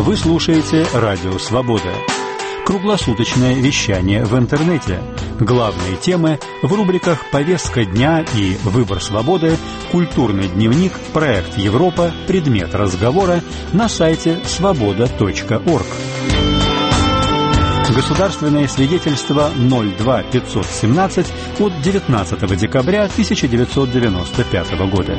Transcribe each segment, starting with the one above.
Вы слушаете «Радио Свобода». Круглосуточное вещание в интернете. Главные темы в рубриках «Повестка дня» и «Выбор свободы», «Культурный дневник», «Проект Европа», «Предмет разговора» на сайте свобода.орг. Государственное свидетельство 02517 от 19 декабря 1995 года.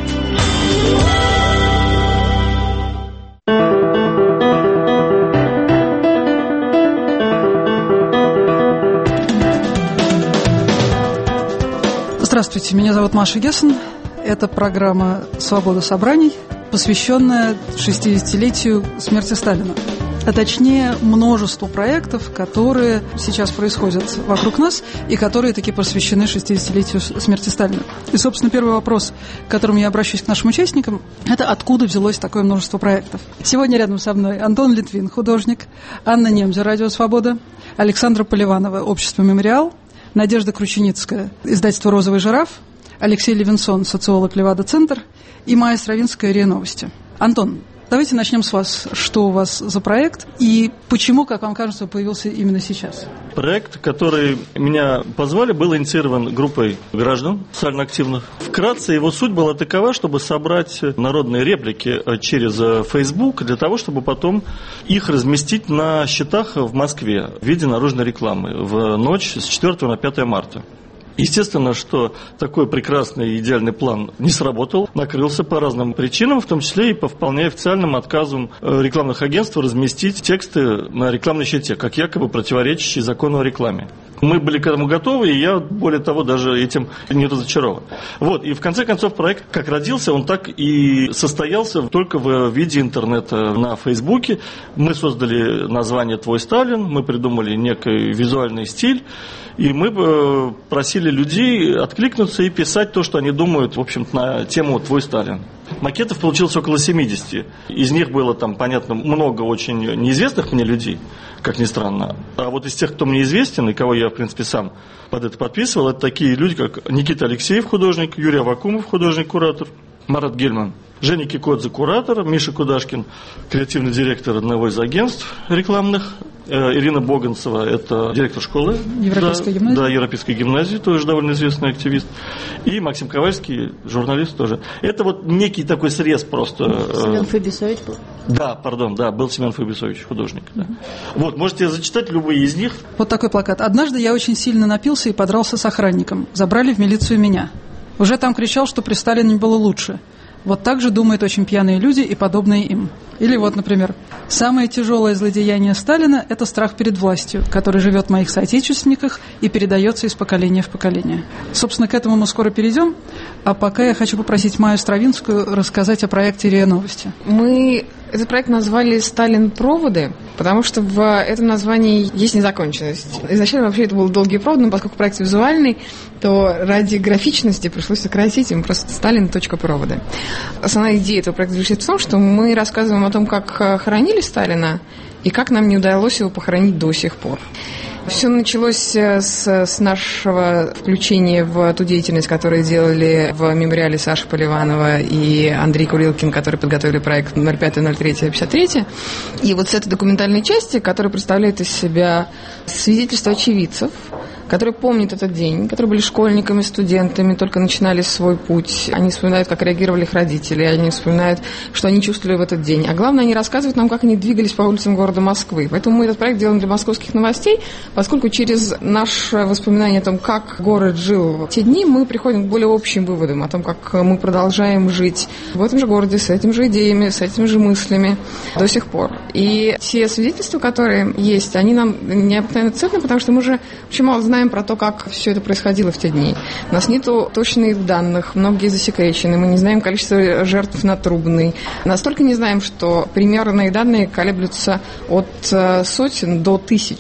Здравствуйте, меня зовут Маша Гессен. Это программа «Свобода собраний», посвященная 60-летию смерти Сталина. А точнее, множеству проектов, которые сейчас происходят вокруг нас и которые таки посвящены 60-летию смерти Сталина. И, собственно, первый вопрос, к которому я обращусь к нашим участникам, это откуда взялось такое множество проектов. Сегодня рядом со мной Антон Литвин, художник, Анна Немзя, «Радио Свобода», Александра Поливанова, «Общество Мемориал», Надежда Крученицкая, издательство «Розовый жираф», Алексей Левинсон, социолог Левада-центр и Майя Стравинская, РИА Новости. Антон, давайте начнем с вас. Что у вас за проект и почему, как вам кажется, появился именно сейчас? Проект, который меня позвали, был инициирован группой граждан социально активных. Вкратце его суть была такова, чтобы собрать народные реплики через Facebook для того, чтобы потом их разместить на счетах в Москве в виде наружной рекламы в ночь с 4 на 5 марта. Естественно, что такой прекрасный и идеальный план не сработал, накрылся по разным причинам, в том числе и по вполне официальным отказам рекламных агентств разместить тексты на рекламной щите, как якобы противоречащие закону о рекламе. Мы были к этому готовы, и я, более того, даже этим не разочарован. Вот, и в конце концов проект, как родился, он так и состоялся только в виде интернета на Фейсбуке. Мы создали название «Твой Сталин», мы придумали некий визуальный стиль, и мы просили людей откликнуться и писать то, что они думают, в общем-то, на тему «Твой Сталин». Макетов получилось около 70. Из них было там, понятно, много очень неизвестных мне людей, как ни странно. А вот из тех, кто мне известен, и кого я, в принципе, сам под это подписывал, это такие люди, как Никита Алексеев, художник, Юрий Аввакумов, художник-куратор, Марат Гельман, Женя Кикодзе, куратор, Миша Кудашкин, креативный директор одного из агентств рекламных, Ирина Боганцева, это директор школы Европейской гимназии. Да, Европейской гимназии, тоже довольно известный активист. И Максим Ковальский, журналист тоже. Это вот некий такой срез просто. Семен Фабисович был? Да, был Семен Фабисович, художник. Да. Вот, можете зачитать любые из них. Вот такой плакат. «Однажды я очень сильно напился и подрался с охранником. Забрали в милицию меня. Уже там кричал, что при Сталине было лучше. Вот так же думают очень пьяные люди и подобные им». Или вот, например, «Самое тяжелое злодеяние Сталина – это страх перед властью, который живет в моих соотечественниках и передается из поколения в поколение». Собственно, к этому мы скоро перейдем. А пока я хочу попросить Майю Стравинскую рассказать о проекте РИА Новости. Мы этот проект назвали «Сталин. Проводы», потому что в этом названии есть незаконченность. Изначально вообще это был долгий провод, но поскольку проект визуальный, то ради графичности пришлось сократить им просто «Сталин.проводы». Основная идея этого проекта заключается в том, что мы рассказываем о том, как хоронили Сталина и как нам не удалось его похоронить до сих пор. Все началось с нашего включения в ту деятельность, которую делали в мемориале Саша Поливанова и Андрей Курилкин, которые подготовили проект 05.03.53. И вот с этой документальной части, которая представляет из себя свидетельства очевидцев, которые помнят этот день, которые были школьниками, студентами, только начинали свой путь. Они вспоминают, как реагировали их родители, они вспоминают, что они чувствовали в этот день. А главное, они рассказывают нам, как они двигались по улицам города Москвы. Поэтому мы этот проект делаем для московских новостей, поскольку через наше воспоминание о том, как город жил в те дни, мы приходим к более общим выводам о том, как мы продолжаем жить в этом же городе, с этими же идеями, с этими же мыслями до сих пор. И те свидетельства, которые есть, они нам необыкновенно ценны, потому что мы же очень мало знаем про то, как все это происходило в те дни. У нас нету точных данных, многие засекречены, мы не знаем количество жертв на Трубной. Настолько не знаем, что примерные данные колеблются от сотен до тысяч.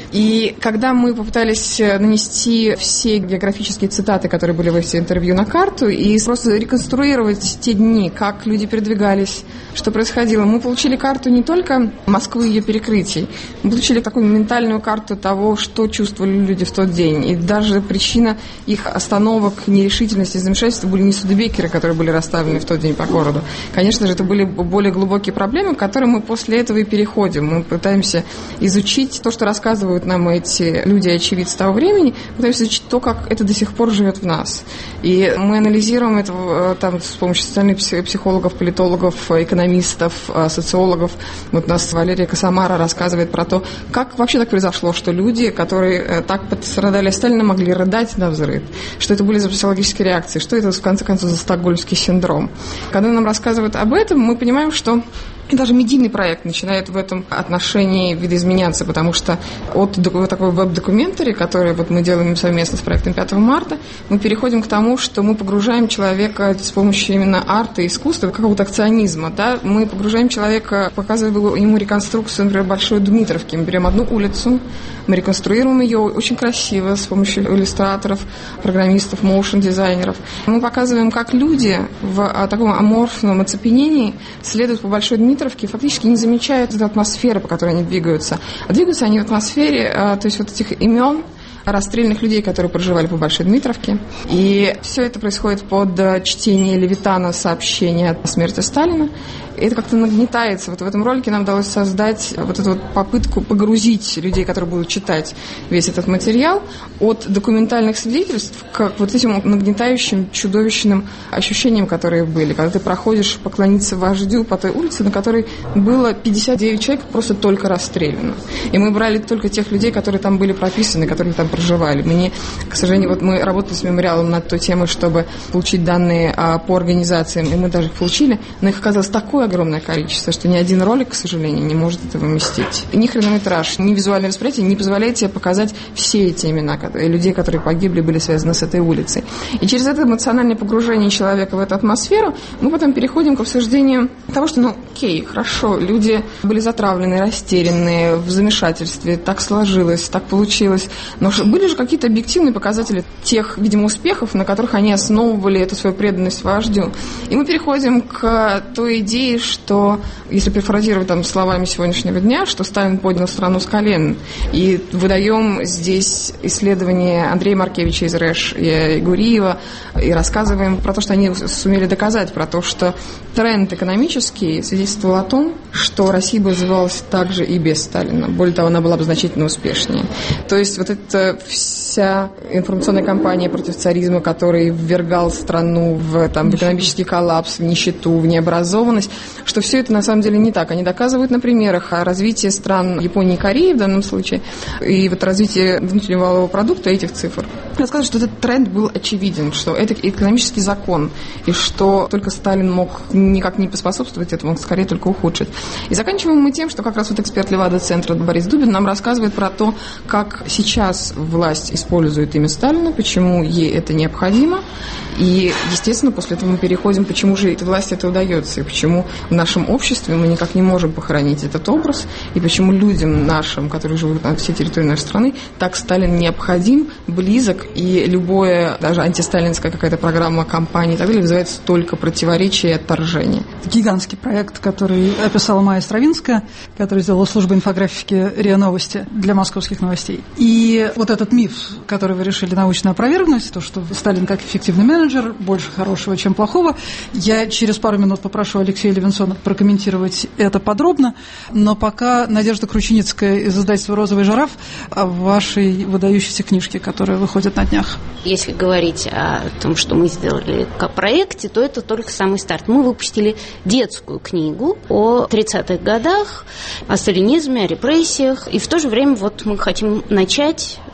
И когда мы попытались нанести все географические цитаты, которые были в этих интервью, на карту, и просто реконструировать те дни, как люди передвигались, что происходило, мы получили карту не только Москвы и ее перекрытий, мы получили такую ментальную карту того, что чувствовали люди в тот день. И даже причина их остановок, нерешительности, замешательства были не студебекеры, которые были расставлены в тот день по городу. Конечно же, это были более глубокие проблемы, к которым мы после этого и переходим. Мы пытаемся изучить то, что рассказывают нам эти люди, очевидцы того времени, пытаемся изучить то, как это до сих пор живет в нас. И мы анализируем это там, с помощью социальных психологов, политологов, экономистов, социологов. Вот у нас Валерия Косомара рассказывает про то, как вообще так произошло, что люди, которые так пострадали от Сталина, могли рыдать навзрыд, что это были за психологические реакции, что это, в конце концов, за стокгольмский синдром. Когда нам рассказывают об этом, мы понимаем, что и даже медийный проект начинает в этом отношении видоизменяться, потому что от такой веб-документари, который вот мы делаем совместно с проектом 5 марта, мы переходим к тому, что мы погружаем человека с помощью именно арта и искусства, какого-то акционизма. Да? Мы погружаем человека, показываем ему реконструкцию, например, Большой Дмитровки. Мы берем одну улицу, мы реконструируем ее очень красиво с помощью иллюстраторов, программистов, моушн-дизайнеров. Мы показываем, как люди в таком аморфном оцепенении следуют по Большой Дмитровке, фактически не замечают этой атмосферы, по которой они двигаются. А двигаются они в атмосфере, то есть вот этих имен расстрелянных людей, которые проживали по Большой Дмитровке. И все это происходит под чтение Левитана сообщения о смерти Сталина. И это как-то нагнетается. Вот в этом ролике нам удалось создать вот эту вот попытку погрузить людей, которые будут читать весь этот материал, от документальных свидетельств к вот этим нагнетающим, чудовищным ощущениям, которые были. Когда ты проходишь поклониться вождю по той улице, на которой было 59 человек просто только расстреляно. И мы брали только тех людей, которые там были прописаны, которые там проживали. Мне, к сожалению, вот мы работали с мемориалом над той темой, чтобы получить данные по организациям, и мы даже их получили, но их оказалось такое огромное количество, что ни один ролик, к сожалению, не может это вместить. Ни хронометраж, ни визуальное восприятие не позволяет тебе показать все эти имена людей, которые погибли, были связаны с этой улицей. И через это эмоциональное погружение человека в эту атмосферу мы потом переходим к обсуждению того, что, окей, хорошо, люди были затравлены, растерянные, в замешательстве, так сложилось, так получилось, но были же какие-то объективные показатели тех, видимо, успехов, на которых они основывали эту свою преданность вождю. И мы переходим к той идее, что, если перефразировать там словами сегодняшнего дня, что Сталин поднял страну с колен. И выдаем здесь исследования Андрея Маркевича из РЭШ и Гуриева, и рассказываем про то, что они сумели доказать, про то, что тренд экономический свидетельствовал о том, что Россия бы развивалась также и без Сталина. Более того, она была бы значительно успешнее. То есть вот эта вся информационная кампания против царизма, который ввергал страну в экономический коллапс, в нищету, в необразованность, что все это на самом деле не так. Они доказывают на примерах развития стран Японии и Кореи в данном случае, и вот развитие внутреннего валового продукта этих цифр. Рассказывают, что этот тренд был очевиден, что это экономический закон, и что только Сталин мог никак не поспособствовать этому, он скорее только ухудшить. И заканчиваем мы тем, что как раз вот эксперт Левада-центра Борис Дубин нам рассказывает про то, как сейчас власть использует имя Сталина, почему ей это необходимо. И, естественно, после этого мы переходим, почему же этой власти это удается, и почему в нашем обществе мы никак не можем похоронить этот образ, и почему людям нашим, которые живут на всей территории нашей страны, так Сталин необходим, близок, и любое, даже антисталинская какая-то программа, кампания и так далее, вызывает столько противоречий и отторжения. Гигантский проект, который описала Майя Стравинская, которая сделала службу инфографики РИА Новости для московских новостей. И вот этот миф, который вы решили научно опровергнуть, то, что Сталин как эффективный менеджер, больше хорошего, чем плохого, я через пару минут попрошу Алексея Левинсона прокомментировать это подробно, но пока Надежда Крученицкая из издательства «Розовый жираф» о вашей выдающейся книжке, которая выходит на днях. Если говорить о том, что мы сделали как проекте, то это только самый старт. Мы выпустили детскую книгу о 30-х годах, о сталинизме, о репрессиях, и в то же время вот мы хотим начать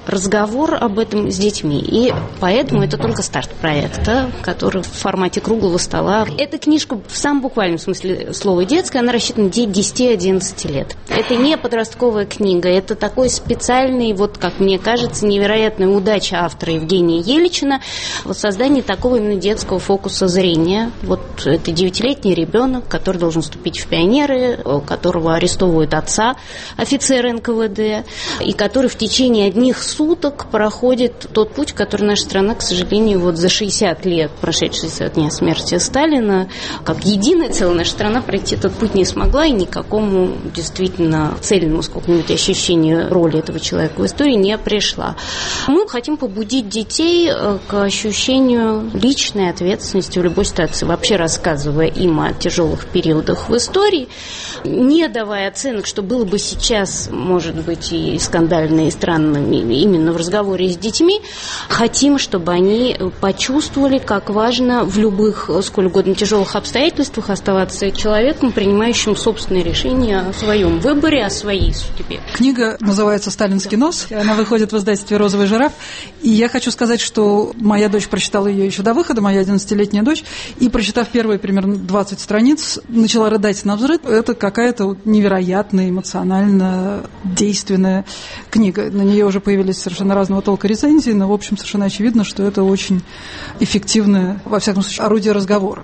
разговор об этом с детьми. И поэтому это только старт проекта, который в формате круглого стола. Эта книжка в самом буквальном смысле слова детская, она рассчитана на 10-11 лет. Это не подростковая книга, это такой специальный, вот как мне кажется, невероятная удача автора Евгения Еличина в создании такого именно детского фокуса зрения. Вот это 9-летний ребенок, который должен вступить в пионеры, которого арестовывают отца, офицера НКВД, и который в течение одних суток проходит тот путь, который наша страна, к сожалению, вот за 60 лет, прошедшие со дня смерти Сталина, как единая целая наша страна пройти этот путь не смогла, и никакому действительно цельному сколько-нибудь ощущению роли этого человека в истории не пришла. Мы хотим побудить детей к ощущению личной ответственности в любой ситуации, вообще рассказывая им о тяжелых периодах в истории, не давая оценок, что было бы сейчас, может быть, и скандально, и странно именно в разговоре с детьми. Хотим, чтобы они почувствовали, как важно в любых, сколь угодно тяжелых обстоятельствах оставаться человеком, принимающим собственные решения о своем выборе, о своей судьбе. Книга называется «Сталинский нос». Она выходит в издательстве «Розовый жираф». И я хочу сказать, что моя дочь прочитала ее еще до выхода, моя 11-летняя дочь, и, прочитав первые примерно 20 страниц, начала рыдать навзрыд. Это какая-то невероятная, эмоционально действенная книга. На нее уже появились совершенно разного толка рецензии, но, в общем, совершенно очевидно, что это очень эффективное, во всяком случае, орудие разговора.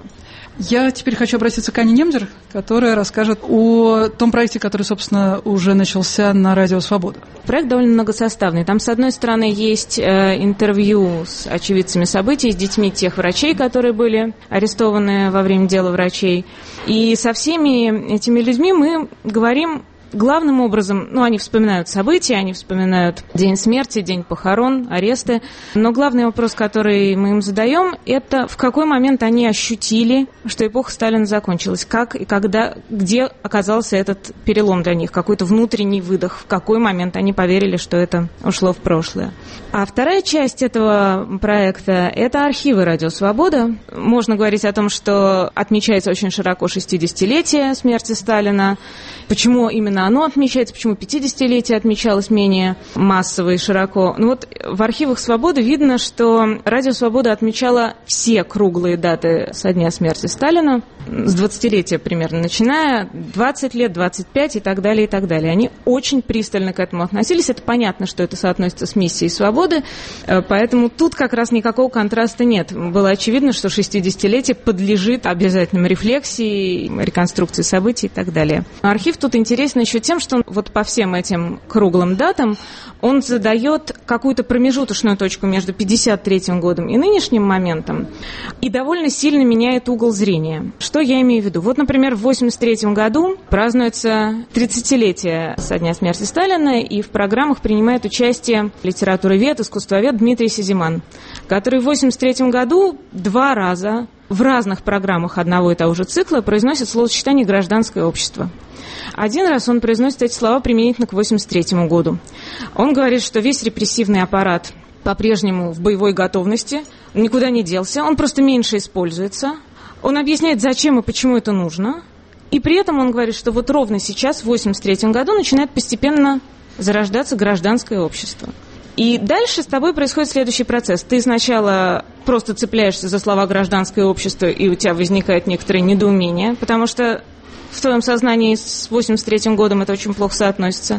Я теперь хочу обратиться к Ане Немдер, которая расскажет о том проекте, который, собственно, уже начался на Радио Свобода. Проект довольно многосоставный. Там, с одной стороны, есть интервью с очевидцами событий, с детьми тех врачей, которые были арестованы во время дела врачей. И со всеми этими людьми мы говорим главным образом, они вспоминают события, они вспоминают день смерти, день похорон, аресты. Но главный вопрос, который мы им задаем, это в какой момент они ощутили, что эпоха Сталина закончилась, как и когда, где оказался этот перелом для них, какой-то внутренний выдох, в какой момент они поверили, что это ушло в прошлое. А вторая часть этого проекта – это архивы «Радио Свобода». Можно говорить о том, что отмечается очень широко 60-летие смерти Сталина. Почему именно оно отмечается, почему 50-летие отмечалось менее массово и широко. В архивах «Свободы» видно, что «Радио Свобода» отмечало все круглые даты со дня смерти Сталина, с 20-летия примерно, начиная 20 лет, 25 и так далее, и так далее. Они очень пристально к этому относились. Это понятно, что это соотносится с миссией «Свободы», поэтому тут как раз никакого контраста нет. Было очевидно, что 60-летие подлежит обязательным рефлексии, реконструкции событий и так далее. Архив тут интересен еще тем, что по всем этим круглым датам он задает какую-то промежуточную точку между 53-м годом и нынешним моментом и довольно сильно меняет угол зрения. Что я имею в виду? Например, в 83-м году празднуется 30-летие со дня смерти Сталина, и в программах принимает участие литературовед, искусствовед Дмитрий Сизиман, который в 83-м году 2 раза в разных программах одного и того же цикла произносит словосочетание «гражданское общество». Один раз он произносит эти слова применительно к 1983 году. Он говорит, что весь репрессивный аппарат по-прежнему в боевой готовности, никуда не делся, он просто меньше используется. Он объясняет, зачем и почему это нужно. И при этом он говорит, что ровно сейчас, в 1983 году, начинает постепенно зарождаться гражданское общество. И дальше с тобой происходит следующий процесс. Ты сначала просто цепляешься за слова «гражданское общество», и у тебя возникает некоторое недоумение, потому что в твоем сознании с 83-м годом это очень плохо соотносится.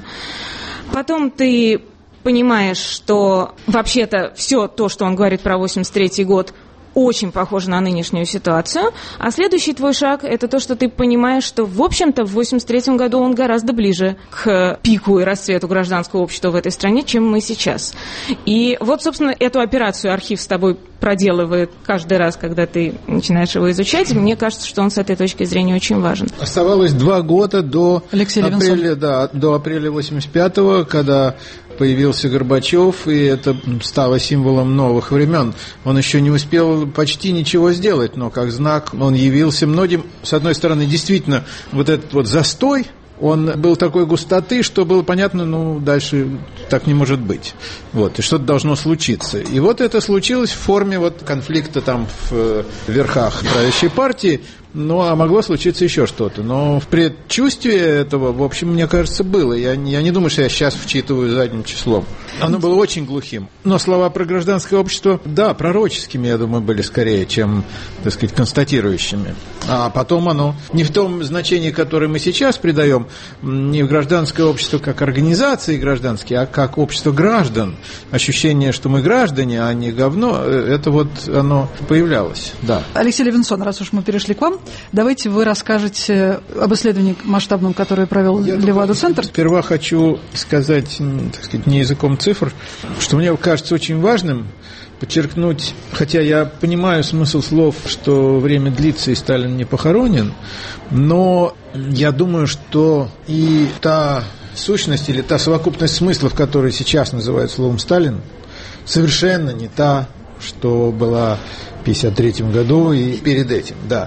Потом ты понимаешь, что вообще-то все то, что он говорит про 83-й год, очень похоже на нынешнюю ситуацию. А следующий твой шаг – это то, что ты понимаешь, что, в общем-то, в 83-м году он гораздо ближе к пику и расцвету гражданского общества в этой стране, чем мы сейчас. И собственно, эту операцию архив с тобой проделывает каждый раз, когда ты начинаешь его изучать. И мне кажется, что он с этой точки зрения очень важен. Оставалось 2 года до апреля 85-го, когда появился Горбачев, и это стало символом новых времен. Он еще не успел почти ничего сделать, но как знак он явился многим. С одной стороны, действительно, этот застой, он был такой густоты, что было понятно, дальше так не может быть. И что-то должно случиться. И это случилось в форме конфликта там в верхах правящей партии. а могло случиться еще что-то. Но в предчувствии этого, в общем, мне кажется, было. Я не думаю, что я сейчас вчитываю задним числом. Оно было очень глухим. Но слова про гражданское общество, да, пророческими, я думаю, были скорее, чем, так сказать, констатирующими. А потом оно не в том значении, которое мы сейчас придаем, не в гражданское общество как организации гражданские, а как общество граждан. Ощущение, что мы граждане, а не говно, это вот оно появлялось, да. Алексей Левинсон, раз уж мы перешли к вам, давайте вы расскажете об исследовании масштабном, которое провел Левада-центр. Сперва хочу сказать, так сказать, не языком цифр, что мне кажется очень важным подчеркнуть, хотя я понимаю смысл слов, что время длится и Сталин не похоронен, но я думаю, что и та сущность или та совокупность смыслов, которые сейчас называют словом Сталин, совершенно не та, что была в 1953 году и перед этим, да.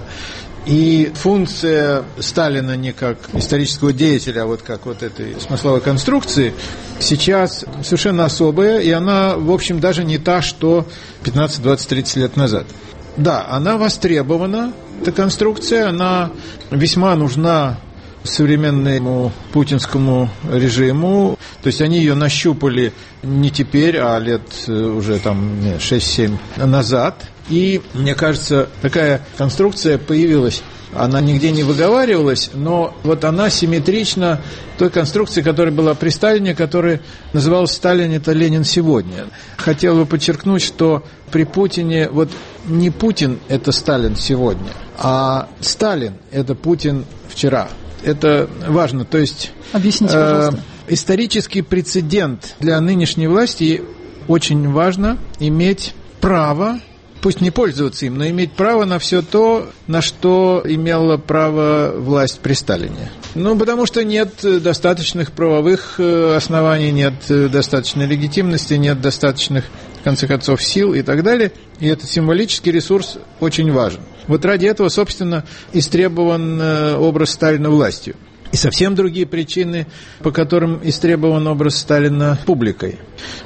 И функция Сталина не как исторического деятеля, а вот как вот этой смысловой конструкции сейчас совершенно особая, и она, в общем, даже не та, что 15, 20, 30 лет назад. Да, она востребована, эта конструкция, она весьма нужна современному путинскому режиму, то есть они ее нащупали не теперь, а лет уже там 6-7 назад. И, мне кажется, такая конструкция появилась. Она нигде не выговаривалась, но вот она симметрична той конструкции, которая была при Сталине, которая называлась «Сталин – это Ленин сегодня». Хотел бы подчеркнуть, что при Путине вот не Путин – это Сталин сегодня, а Сталин – это Путин вчера. Это важно. То есть, объясните, пожалуйста. Исторический прецедент для нынешней власти очень важно иметь право, пусть не пользоваться им, но иметь право на все то, на что имела право власть при Сталине. Потому что нет достаточных правовых оснований, нет достаточной легитимности, нет достаточных, в конце концов, сил и так далее. И этот символический ресурс очень важен. Вот ради этого, собственно, истребован образ Сталина властью. И совсем другие причины, по которым истребован образ Сталина публикой.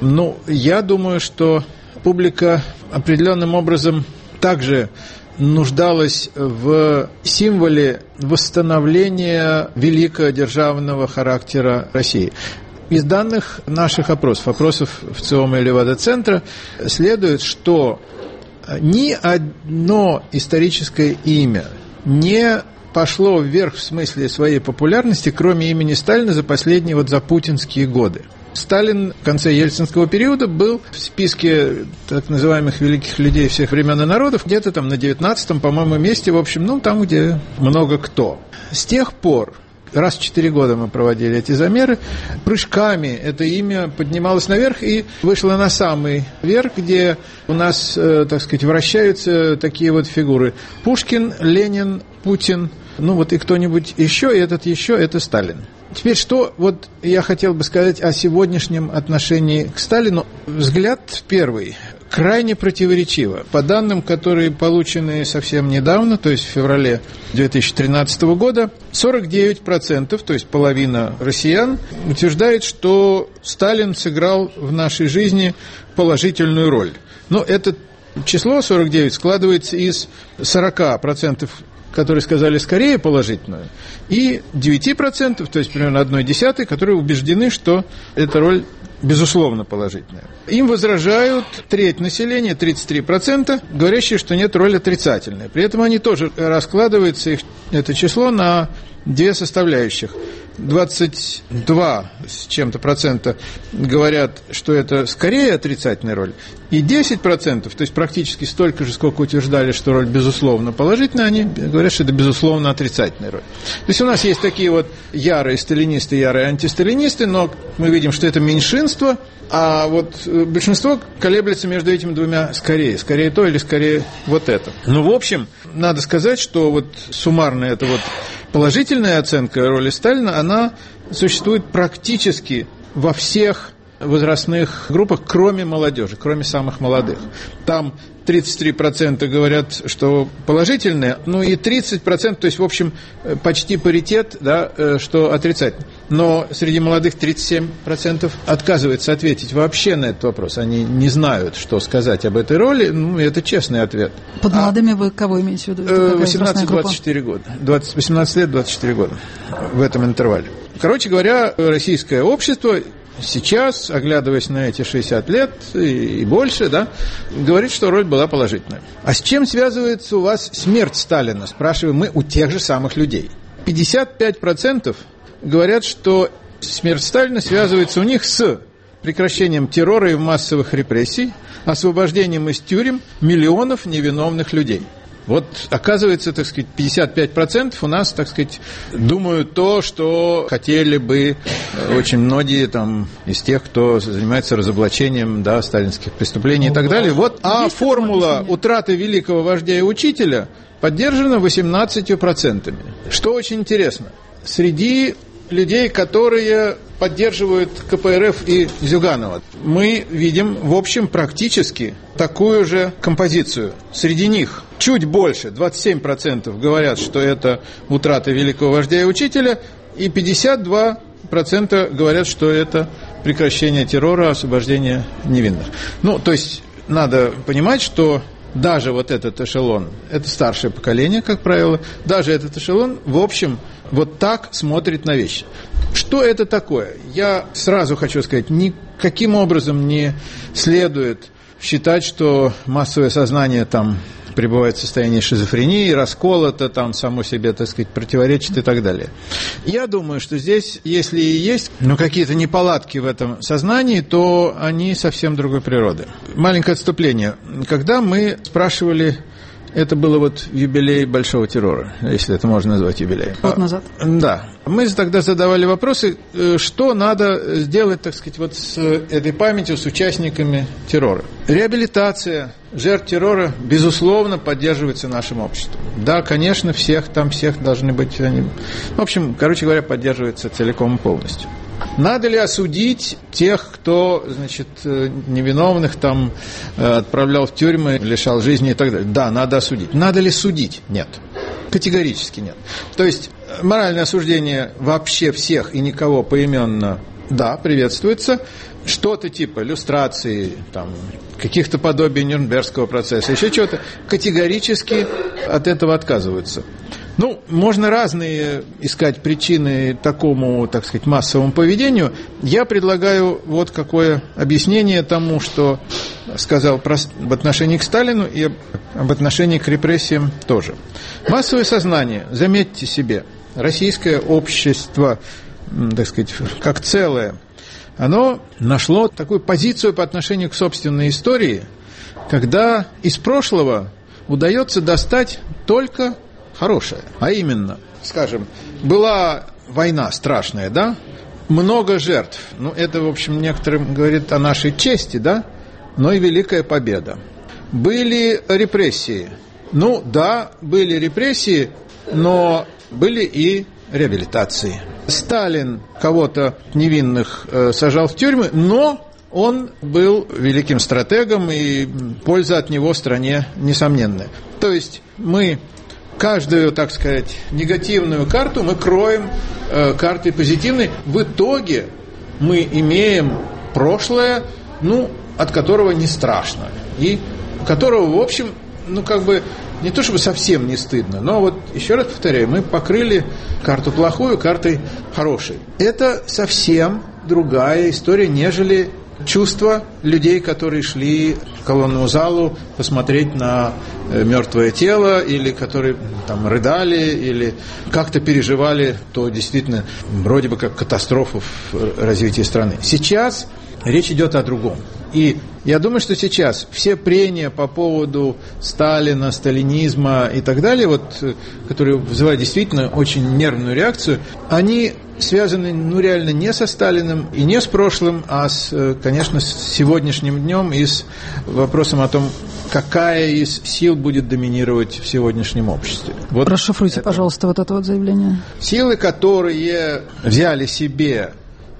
Я думаю, что публика определенным образом также нуждалась в символе восстановления великого державного характера России. Из данных наших опросов ВЦИОМа и Левада-центра, следует, что ни одно историческое имя не пошло вверх в смысле своей популярности, кроме имени Сталина, за последние за путинские годы. Сталин в конце ельцинского периода был в списке так называемых великих людей всех времен и народов, где-то там на 19-м, по-моему, месте, в общем, там, где много кто. С тех пор, раз в 4 года мы проводили эти замеры, прыжками это имя поднималось наверх и вышло на самый верх, где у нас, так сказать, вращаются такие вот фигуры. Пушкин, Ленин, Путин, и кто-нибудь еще, и этот еще, это Сталин. Теперь, что я хотел бы сказать о сегодняшнем отношении к Сталину. Взгляд первый крайне противоречиво. По данным, которые получены совсем недавно, то есть в феврале 2013 года, 49%, то есть половина россиян, утверждает, что Сталин сыграл в нашей жизни положительную роль. Но это число 49 складывается из 40%, которые сказали скорее положительную, и 9%, то есть примерно 1/10, которые убеждены, что эта роль безусловно положительная. Им возражают треть населения, 33%, говорящие, что нет, роль отрицательная. При этом они тоже раскладываются, это число, на две составляющих. 22 с чем-то процента говорят, что это скорее отрицательная роль, и 10%, то есть практически столько же, сколько утверждали, что роль безусловно положительная, они говорят, что это безусловно отрицательная роль. То есть у нас есть такие ярые сталинисты, ярые антисталинисты, но мы видим, что это меньшинство, а большинство колеблется между этими двумя скорее то или скорее это. В общем, надо сказать, что суммарно это положительная оценка роли Сталина, она существует практически во всех возрастных группах, кроме молодежи, кроме самых молодых. Там 33% говорят, что положительное, и 30%, то есть, в общем, почти паритет, что отрицательное. но среди молодых 37% отказывается ответить вообще на этот вопрос. Они не знают, что сказать об этой роли. Ну, это честный ответ. Под молодыми вы кого имеете в виду? 18-24 года. 18 лет, 24 года в этом интервале. Короче говоря, российское общество сейчас, оглядываясь на эти 60 лет и больше, да, говорит, что роль была положительная. А с чем связывается у вас смерть Сталина, спрашиваем мы у тех же самых людей. 55% говорят, что смерть Сталина связывается у них с прекращением террора и массовых репрессий, освобождением из тюрем миллионов невиновных людей. Вот, оказывается, так сказать, 55% у нас, так сказать, думают то, что хотели бы очень многие там из тех, кто занимается разоблачением, да, сталинских преступлений и так далее. Вот, а формула утраты великого вождя и учителя поддержана 18%. Что очень интересно, среди людей, которые поддерживают КПРФ и Зюганова, мы видим, в общем, практически такую же композицию. Среди них чуть больше, 27% говорят, что это утрата великого вождя и учителя, и 52% говорят, что это прекращение террора, освобождение невинных. Ну, то есть, надо понимать, что даже вот этот эшелон, это старшее поколение, как правило, даже этот эшелон, в общем, вот так смотрит на вещи. Что это такое? Я сразу хочу сказать, никаким образом не следует считать, что массовое сознание там пребывает в состоянии шизофрении, расколото, там само себе, так сказать, противоречит и так далее. Я думаю, что здесь, если и есть какие-то неполадки в этом сознании, то они совсем другой природы. Маленькое отступление. Когда мы спрашивали, это было вот юбилей Большого террора, если это можно назвать юбилеем. Год назад. Да. Мы тогда задавали вопросы, что надо сделать, так сказать, вот с этой памятью, с участниками террора. Реабилитация жертв террора, безусловно, поддерживается нашим обществом. Да, конечно, всех должны быть... В общем, короче говоря, поддерживается целиком и полностью. Надо ли осудить тех, кто, значит, невиновных там отправлял в тюрьмы, лишал жизни и так далее? Да, надо осудить. Надо ли судить? Нет. Категорически нет. То есть моральное осуждение вообще всех и никого поименно, да, приветствуется. Что-то типа люстрации, там, каких-то подобий Нюрнбергского процесса, еще чего-то, категорически от этого отказываются. Можно разные искать причины такому, так сказать, массовому поведению. Я предлагаю вот какое объяснение тому, что сказал об отношении к Сталину и об отношении к репрессиям тоже. Массовое сознание, заметьте себе, российское общество, так сказать, как целое, оно нашло такую позицию по отношению к собственной истории, когда из прошлого удается достать только хорошее. А именно, скажем, была война страшная, да? Много жертв. Это, в общем, некоторым говорит о нашей чести, да? Но и великая победа. Были репрессии. Да, были репрессии, но были и реабилитации. Сталин кого-то невинных сажал в тюрьмы, но он был великим стратегом, и польза от него стране несомненная. То есть мы каждую, так сказать, негативную карту мы кроем картой позитивной. В итоге мы имеем прошлое, от которого не страшно, и которого, в общем, не то чтобы совсем не стыдно, но вот, еще раз повторяю, мы покрыли карту плохую картой хорошей. Это совсем другая история, нежели чувства людей, которые шли в колонному залу посмотреть на мертвое тело, или которые там рыдали, или как-то переживали то действительно вроде бы как катастрофу в развитии страны. Сейчас речь идет о другом. И я думаю, что сейчас все прения по поводу Сталина, сталинизма и так далее, которые вызывают действительно очень нервную реакцию, они связаны, реально не со Сталиным и не с прошлым, а, конечно, с сегодняшним днем и с вопросом о том, какая из сил будет доминировать в сегодняшнем обществе. Расшифруйте, пожалуйста, вот это вот заявление. Силы, которые взяли себе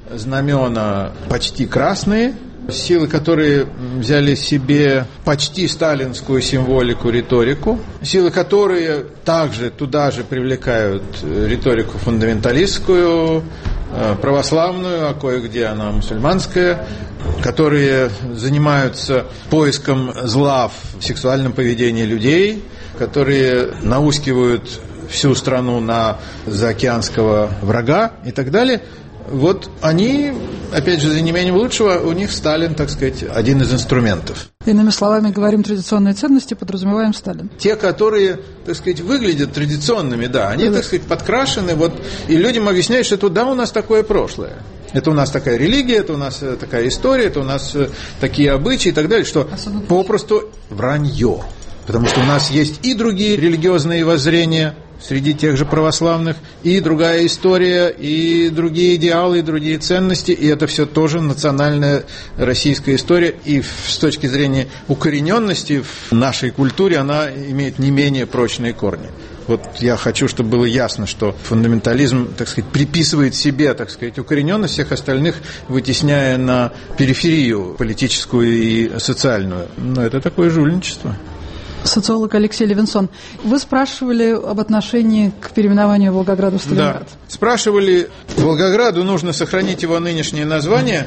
знамена почти красные, силы, которые взяли себе почти сталинскую символику, риторику, силы, которые также туда же привлекают риторику фундаменталистскую, православную, а кое-где она мусульманская, которые занимаются поиском зла в сексуальном поведении людей, которые наускивают всю страну на заокеанского врага и так далее. Вот они, опять же, за неимением лучшего, у них Сталин, так сказать, один из инструментов. Иными словами, говорим традиционные ценности, подразумеваем Сталин. Те, которые, так сказать, выглядят традиционными, да, они, так сказать, подкрашены, вот, и людям объясняют, что это, да, у нас такое прошлое. Это у нас такая религия, это у нас такая история, это у нас такие обычаи и так далее, что попросту вранье. Потому что у нас есть и другие религиозные воззрения среди тех же православных, и другая история, и другие идеалы, и другие ценности, и это все тоже национальная российская история, и с точки зрения укорененности в нашей культуре она имеет не менее прочные корни. Вот я хочу, чтобы было ясно, что фундаментализм, так сказать, приписывает себе, так сказать, укорененность всех остальных, вытесняя на периферию политическую и социальную. Но это такое жульничество. Социолог Алексей Левинсон. Вы спрашивали об отношении к переименованию Волгограда в Сталинград. Да. Спрашивали, Волгограду нужно сохранить его нынешнее название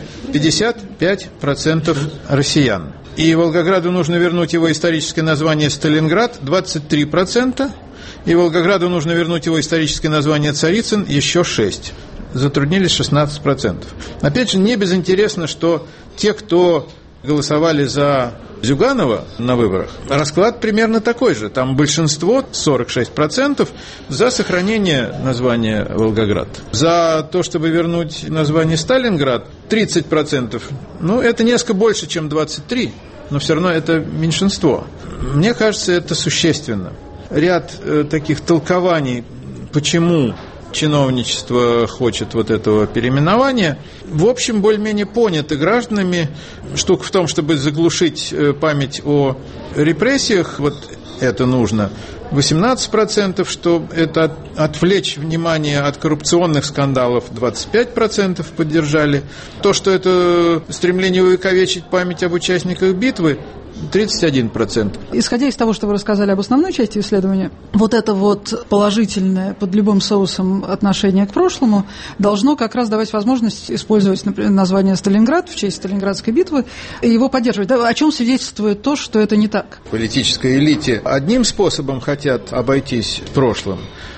55% россиян. И Волгограду нужно вернуть его историческое название Сталинград 23%. И Волгограду нужно вернуть его историческое название Царицын еще 6%. Затруднились 16%. Опять же, не безинтересно, что те, кто голосовали за Зюганова на выборах, расклад примерно такой же. Там большинство, 46%, за сохранение названия Волгоград. За то, чтобы вернуть название Сталинград, 30%. Ну, это несколько больше, чем 23%, но все равно это меньшинство. Мне кажется, это существенно. Ряд таких толкований, почему чиновничество хочет вот этого переименования, в общем, более-менее поняты гражданами. Штука в том, чтобы заглушить память о репрессиях, вот это нужно. 18%, что это отвлечь внимание от коррупционных скандалов, 25% поддержали. То, что это стремление увековечить память об участниках битвы, 31%. Исходя из того, что вы рассказали об основной части исследования, вот это вот положительное под любым соусом отношение к прошлому должно как раз давать возможность использовать, например, название Сталинград в честь Сталинградской битвы и его поддерживать. Да, о чем свидетельствует то, что это не так? В политической элите одним способом хотят обойтись прошлым,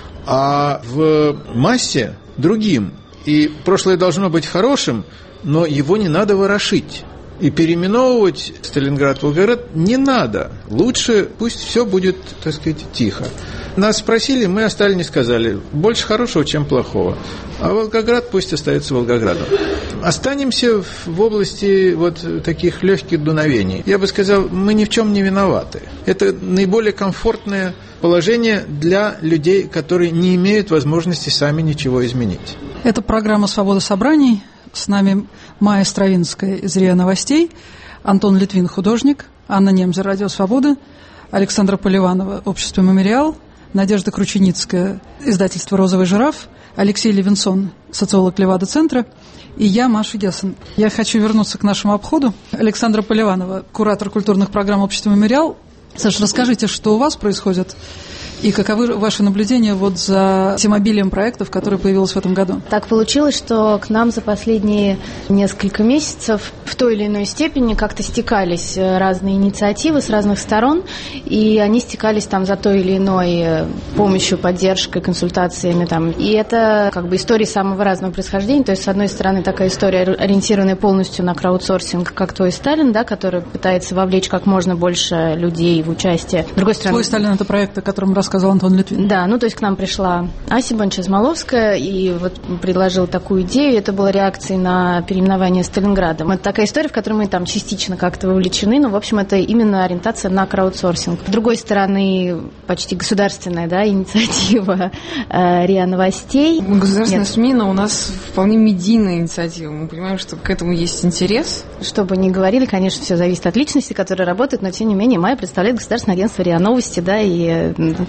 а в массе другим. И прошлое должно быть хорошим, но его не надо ворошить. И переименовывать Сталинград в Волгоград не надо. Лучше пусть все будет, так сказать, тихо. Нас спросили, мы о Сталине сказали. Больше хорошего, чем плохого. А Волгоград пусть остается Волгоградом. Останемся в области вот таких легких дуновений. Я бы сказал, мы ни в чем не виноваты. Это наиболее комфортное положение для людей, которые не имеют возможности сами ничего изменить. Это программа «Свобода собраний». С нами Майя Стравинская из РИА Новостей, Антон Литвин, художник, Анна Немзер, Радио Свобода, Александра Поливанова, Общество Мемориал, Надежда Крученицкая, издательство «Розовый жираф», Алексей Левинсон, социолог Левада-центра, и я, Маша Гессен. Я хочу вернуться к нашему обходу. Александра Поливанова, куратор культурных программ Общества Мемориал. Саша, расскажите, что у вас происходит и каковы ваши наблюдения вот за тем обилием проектов, которые появилось в этом году? Так получилось, что к нам за последние несколько месяцев в той или иной степени как-то стекались разные инициативы с разных сторон, и они стекались там за той или иной помощью, поддержкой, консультациями там. И это как бы истории самого разного происхождения. То есть, с одной стороны, такая история, ориентированная полностью на краудсорсинг, как «Твой Сталин», да, который пытается вовлечь как можно больше людей в участие. С другой стороны, «Твой Сталин» — это проект, о котором рассказал Антон Литвин. Да, ну то есть к нам пришла Ася Бонч-Измайловская и вот предложила такую идею. Это была реакцией на переименование Сталинградом. Это такая история, в которой мы там частично как-то вовлечены, но в общем это именно ориентация на краудсорсинг. С другой стороны, почти государственная, да, инициатива РИА Новостей. Государственная СМИ, но у нас вполне медийная инициатива. Мы понимаем, что к этому есть интерес. Что бы ни говорили, конечно, все зависит от личности, которая работает, но тем не менее Майя представляет государственное агентство РИА Новости, да, и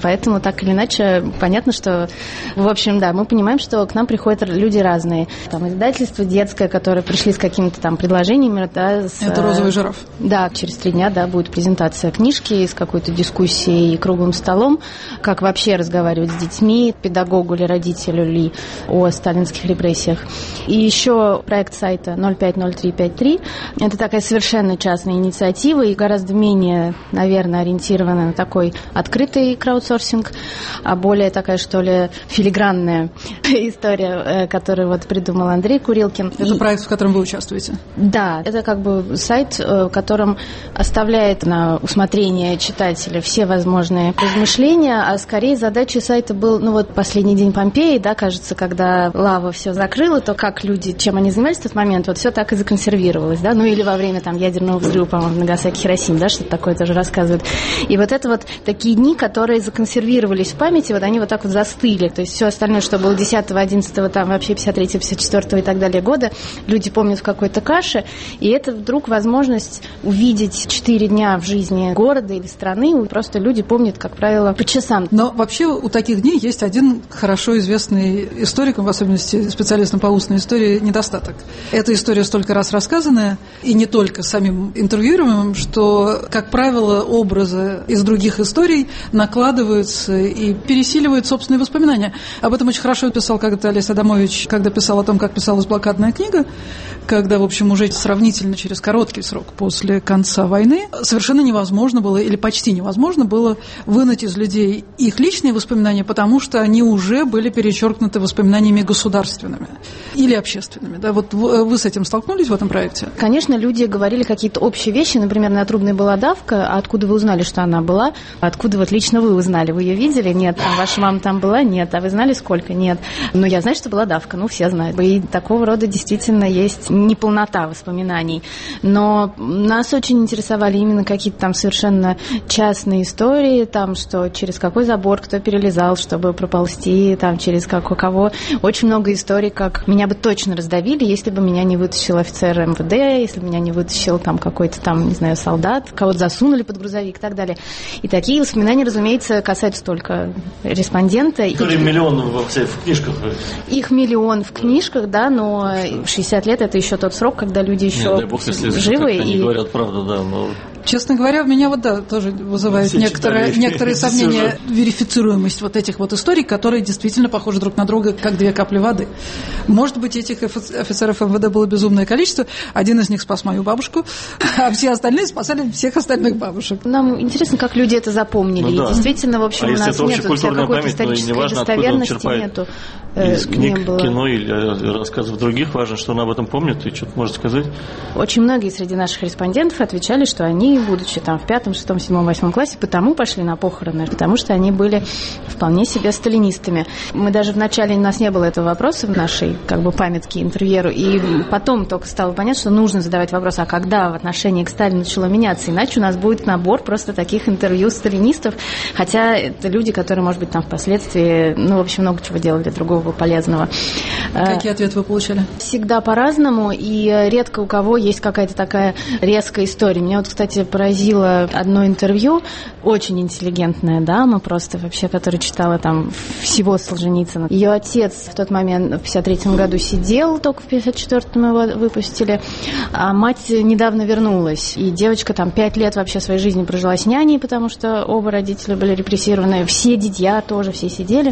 Поэтому, так или иначе, понятно, что, в общем, да, мы понимаем, что к нам приходят люди разные. Там издательство детское, которые пришли с какими-то там предложениями. Да, это «Розовый жираф». Да, через 3 дня, да, будет презентация книжки с какой-то дискуссией и круглым столом, как вообще разговаривать с детьми, педагогу или родителю ли о сталинских репрессиях. И еще проект сайта 050353. Это такая совершенно частная инициатива и гораздо менее, наверное, ориентирована на такой открытый краудсорсинг, а более такая, что ли, филигранная история, которую вот придумал Андрей Курилкин. Это проект, в котором вы участвуете? Да, это как бы сайт, в котором оставляет на усмотрение читателя все возможные размышления, а скорее задачей сайта был, ну вот последний день Помпеи, да, кажется, когда лава все закрыла, то как люди, чем они занимались в тот момент, вот все так и законсервировалось, да, ну или во время там ядерного взрыва, по-моему, в Нагасаки, Хиросиме, да, что-то такое тоже рассказывают. И вот это вот такие дни, которые законсервировались в памяти, вот они вот так вот застыли, то есть все остальное, что было 10-го, 11-го, там вообще 53-го, 54-го и так далее года, люди помнят в какой-то каше, и это вдруг возможность увидеть 4 дня в жизни города или страны, просто люди помнят, как правило, по часам. Но вообще у таких дней есть один хорошо известный историкам, в особенности специалистам по устной истории, недостаток. Эта история столько раз рассказанная, и не только самим интервьюируемым, что, как правило, образы из других историй накладываются и пересиливают собственные воспоминания. Об этом очень хорошо писал когда-то Олесь Адамович, когда писал о том, как писалась блокадная книга, когда, в общем, уже сравнительно через короткий срок после конца войны совершенно невозможно было, или почти невозможно было вынуть из людей их личные воспоминания, потому что они уже были перечеркнуты воспоминаниями государственными или общественными. Да? Вот вы с этим столкнулись в этом проекте? Конечно, люди говорили какие-то общие вещи, например, на Трубной была давка, а откуда вы узнали, что она была? Откуда вот лично вы узнали? Вы ее видели? Нет. А ваша мама там была? Нет. А вы знали, сколько? Нет. Ну, я знаю, что была давка, ну, все знают. И такого рода действительно есть неполнота воспоминаний. Но нас очень интересовали именно какие-то там совершенно частные истории, там, что через какой забор кто перелезал, чтобы проползти, там, через кого. Очень много историй, как меня бы точно раздавили, если бы меня не вытащил офицер МВД, если бы меня не вытащил там какой-то там, не знаю, солдат, кого-то засунули под грузовик и так далее. И такие воспоминания, разумеется, касаются только респондента. Которые миллион в книжках. Их миллион в книжках, да, но 60 лет – это еще тот срок, когда люди еще живы. Они говорят правду, да, но... Честно говоря, у меня вот, да, тоже вызывает некоторые сомнения верифицируемость вот этих вот историй, которые действительно похожи друг на друга, как 2 капли воды. Может быть, этих офицеров МВД было безумное количество, один из них спас мою бабушку, а все остальные спасали всех остальных бабушек. Нам интересно, как люди это запомнили. Ну, да. И действительно, в общем, у нас нет какой-то исторической достоверности, нету. Из книг, кино или рассказов других, важно, что она об этом помнит и что-то может сказать. Очень многие среди наших респондентов отвечали, что они, будучи там в 5, 6, 7, 8 классе, потому пошли на похороны, потому что они были вполне себе сталинистами. Мы даже вначале, у нас не было этого вопроса в нашей как бы памятке интервьюеру, и потом только стало понятно, что нужно задавать вопрос, а когда в отношении к Сталину начало меняться, иначе у нас будет набор просто таких интервью сталинистов, хотя это люди, которые, может быть, там впоследствии, ну, в общем, много чего делали другого полезного. Какие ответы вы получали? Всегда по-разному, и редко у кого есть какая-то такая резкая история. Меня вот, кстати, поразило одно интервью, очень интеллигентная дама, просто вообще, которая читала там всего Солженицына. Ее отец в тот момент, в 53-м году сидел, только в 54-м его выпустили, а мать недавно вернулась, и девочка там 5 лет вообще своей жизни прожила с няней, потому что оба родителя были репрессированы, все дитя тоже, все сидели.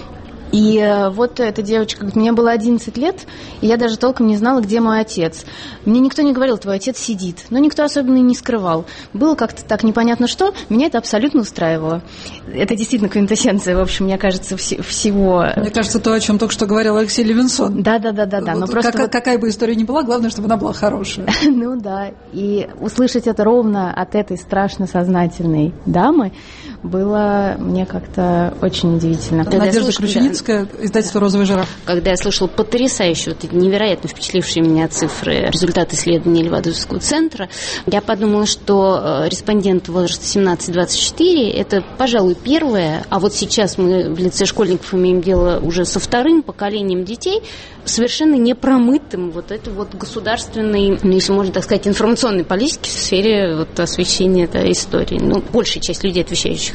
И вот эта девочка говорит, мне было 11 лет, и я даже толком не знала, где мой отец. Мне никто не говорил, твой отец сидит, но никто особенно и не скрывал. Было как-то так непонятно что, меня это абсолютно устраивало. Это действительно квинтэссенция, в общем, мне кажется, всего... Мне кажется, то, о чем только что говорил Алексей Левинсон. Да. Но просто какая бы история ни была, главное, чтобы она была хорошая. Ну да, и услышать это ровно от этой страшно сознательной дамы было мне как-то очень удивительно. Надежда Крученицкая, издательство «Розовый жираф». Когда я слышала потрясающие, вот эти невероятно впечатлившие меня цифры, результаты исследования Левадовского центра, я подумала, что респонденты возраста 17-24 – это, пожалуй, первое, а вот сейчас мы в лице школьников имеем дело уже со вторым поколением детей, совершенно непромытым вот этой вот государственной, ну, если можно так сказать, информационной политики в сфере вот освещения этой истории. Ну, большая часть людей, отвечающих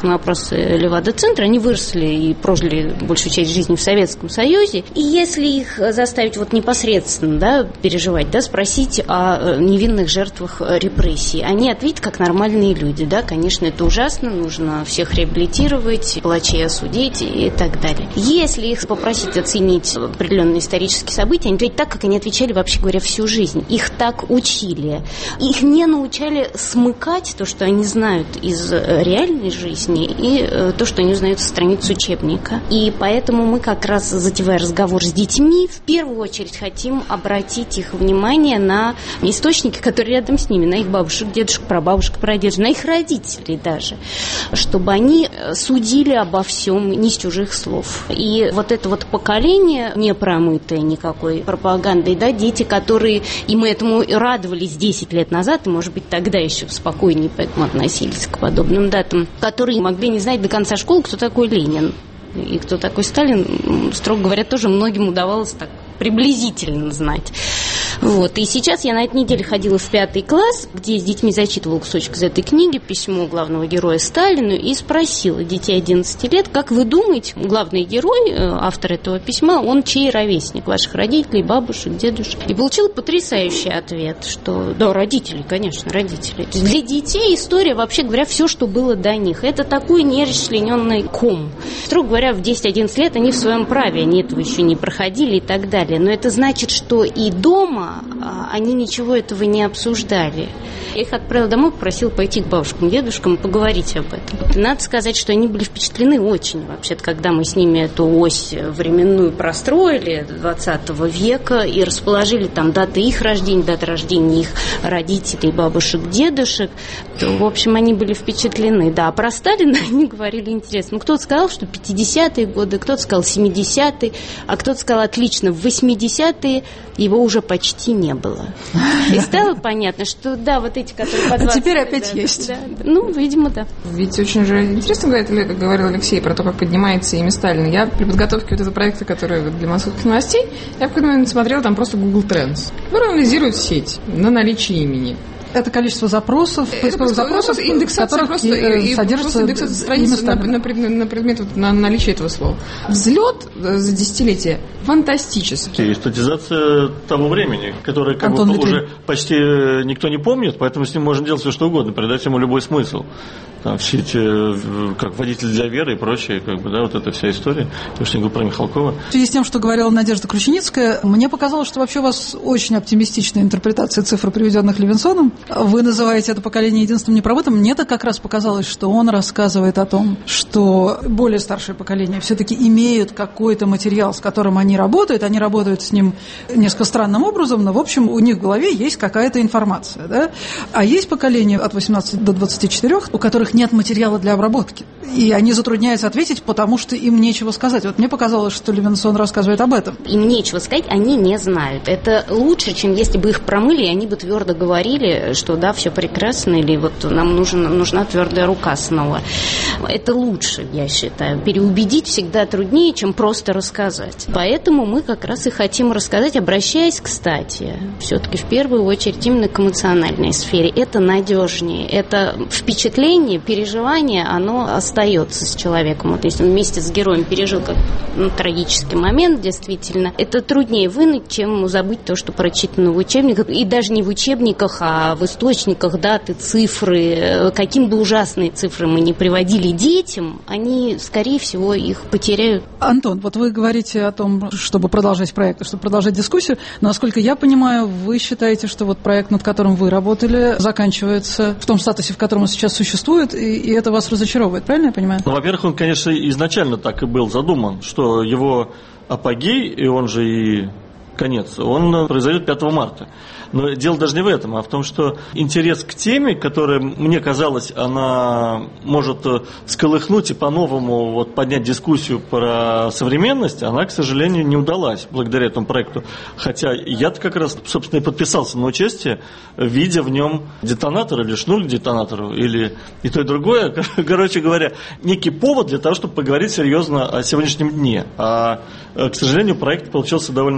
отвечающих на вопросы Левада-центра, они выросли и прожили большую часть жизни в Советском Союзе. И если их заставить вот непосредственно, да, переживать, да, спросить о невинных жертвах репрессий, они ответят как нормальные люди. Да, конечно, это ужасно, нужно всех реабилитировать, палачей осудить и так далее. Если их попросить оценить определенные исторические события, они ответят так, как они отвечали, вообще говоря, всю жизнь. Их так учили. Их не научали смыкать то, что они знают из реальной жизни, и то, что они узнают со страниц учебника. И поэтому мы как раз, затевая разговор с детьми, в первую очередь хотим обратить их внимание на источники, которые рядом с ними, на их бабушек, дедушек, прабабушек, прадедушек, на их родителей даже, чтобы они судили обо всем не с чужих слов. И вот это вот поколение, не промытое никакой пропагандой, да, дети, которые, и мы этому радовались 10 лет назад, и, может быть, тогда еще спокойнее поэтому относились к подобным датам, которые могли не знать до конца школы, кто такой Ленин и кто такой Сталин, строго говоря, тоже многим удавалось так приблизительно знать. Вот. И сейчас я на этой неделе ходила в 5 класс, где с детьми зачитывала кусочек из этой книги, письмо главного героя Сталину, и спросила детей 11 лет, как вы думаете, главный герой, автор этого письма, он чей ровесник? Ваших родителей, бабушек, дедушек? И получила потрясающий ответ, что да, родители, конечно, родители. Для детей история, вообще говоря, все, что было до них. Это такой нерасчлененный ком. Строго говоря, в 10-11 лет они в своем праве, они этого еще не проходили и так далее. Но это значит, что и дома они ничего этого не обсуждали. Я их отправила домой, попросила пойти к бабушкам, дедушкам и поговорить об этом. Надо сказать, что они были впечатлены очень, вообще-то, когда мы с ними эту ось временную простроили 20 века и расположили там даты их рождения, даты рождения их родителей, бабушек, дедушек, то, в общем, они были впечатлены. Да, а про Сталина они говорили интересно. Ну, кто-то сказал, что 50-е годы, кто-то сказал 70-е, а кто-то сказал, отлично, в 80-е его уже почти не было. И стало понятно, что да, вот эти, которые по 20... А теперь опять есть. Да. Ну, видимо, да. Ведь очень же интересно, говорил Алексей, про то, как поднимается имя Сталина. Я при подготовке вот этого проекта, который для московских новостей, я в какой-то момент смотрела там просто Google Trends. Который анализирует сеть на наличие имени. Это количество запросов, поисковых запросов, индексация просто содержится индексация страниц на предмет вот, на наличие этого слова. Взлет за десятилетие фантастический. И статизация того времени, которое как бы уже почти никто не помнит, поэтому с ним можно делать все что угодно, придать ему любой смысл. Там все эти, как водитель для веры и прочее, как бы, да, вот эта вся история. Я уж не говорю про Михалкова. В связи с тем, что говорила Надежда Крученицкая, мне показалось, что вообще у вас очень оптимистичная интерпретация цифр, приведенных Левинсоном. Вы называете это поколение единственным непробытым. Мне-то как раз показалось, что он рассказывает о том, что более старшее поколение все-таки имеют какой-то материал, с которым они работают с ним несколько странным образом, но, в общем, у них в голове есть какая-то информация, да? А есть поколение от 18 до 24, у которых нет материала для обработки. И они затрудняются ответить, потому что им нечего сказать. Вот мне показалось, что Левинсон рассказывает об этом. Им нечего сказать, они не знают. Это лучше, чем если бы их промыли, и они бы твердо говорили, что да, все прекрасно, или вот нам нужна твердая рука снова. Это лучше, я считаю. Переубедить всегда труднее, чем просто рассказать. Поэтому мы как раз и хотим рассказать, обращаясь, кстати, все-таки в первую очередь именно к эмоциональной сфере. Это надежнее, это впечатление, переживание, оно остается с человеком. Вот если он вместе с героем пережил как трагический момент, действительно, это труднее вынуть, чем забыть то, что прочитано в учебниках. И даже не в учебниках, а в источниках, даты, цифры. Каким бы ужасные цифры мы ни приводили детям, они, скорее всего, их потеряют. Антон, вот вы говорите о том, чтобы продолжать проект, чтобы продолжать дискуссию, но, насколько я понимаю, вы считаете, что вот проект, над которым вы работали, заканчивается в том статусе, в котором он сейчас существует, и это вас разочаровывает, правильно я понимаю? Ну, во-первых, он, конечно, изначально так и был задуман, что его апогей, и он же и конец, он произойдет 5 марта. Но дело даже не в этом, а в том, что интерес к теме, которая, мне казалось, она может всколыхнуть и по-новому вот поднять дискуссию про современность, она, к сожалению, не удалась благодаря этому проекту. Хотя я-то как раз, собственно, и подписался на участие, видя в нем детонатор или шнур к детонатору, или и то, и другое. Короче говоря, некий повод для того, чтобы поговорить серьезно о сегодняшнем дне. А, к сожалению, проект получился довольно исторический,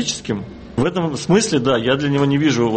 классическим. В этом смысле, да, я для него не вижу,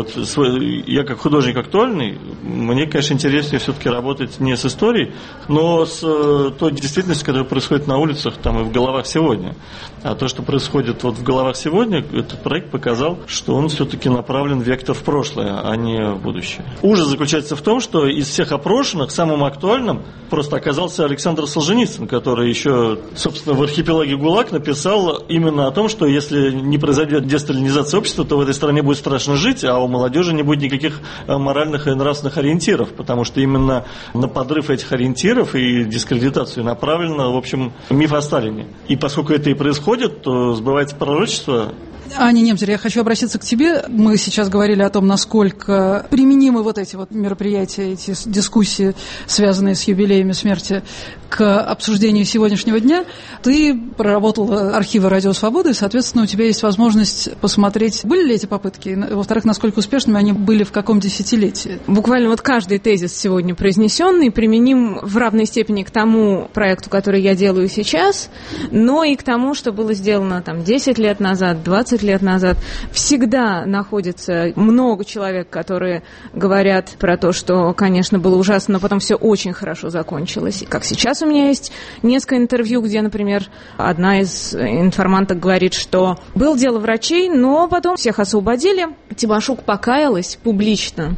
я как художник актуальный, мне, конечно, интереснее все-таки работать не с историей, но с той действительностью, которая происходит на улицах там, и в головах сегодня. А то, что происходит в головах сегодня, этот проект показал, что он все-таки направлен вектор в прошлое, а не в будущее. Ужас заключается в том, что из всех опрошенных самым актуальным просто оказался Александр Солженицын, который еще, собственно, в архипелаге ГУЛАГ написал именно о том, что если не произойдет десталинизация общества, то в этой стране будет страшно жить, а у молодежи не будет никаких моральных и нравственных ориентиров, потому что именно на подрыв этих ориентиров и дискредитацию направлено, в общем, миф о Сталине. И поскольку это и происходит, то сбывается пророчество. Аня Немзер, я хочу обратиться к тебе. Мы сейчас говорили о том, насколько применимы эти мероприятия, эти дискуссии, связанные с юбилеями смерти, к обсуждению сегодняшнего дня. Ты проработала архивы «Радио Свобода», и, соответственно, у тебя есть возможность посмотреть, были ли эти попытки, и, во-вторых, насколько успешными они были в каком десятилетии. Буквально каждый тезис сегодня произнесенный применим в равной степени к тому проекту, который я делаю сейчас, но и к тому, что было сделано 10 лет назад, 20 лет назад. Всегда находится много человек, которые говорят про то, что, конечно, было ужасно, но потом все очень хорошо закончилось. Как сейчас у меня есть несколько интервью, где, например, одна из информанток говорит, что было дело врачей, но потом всех освободили, Тимошук покаялась публично,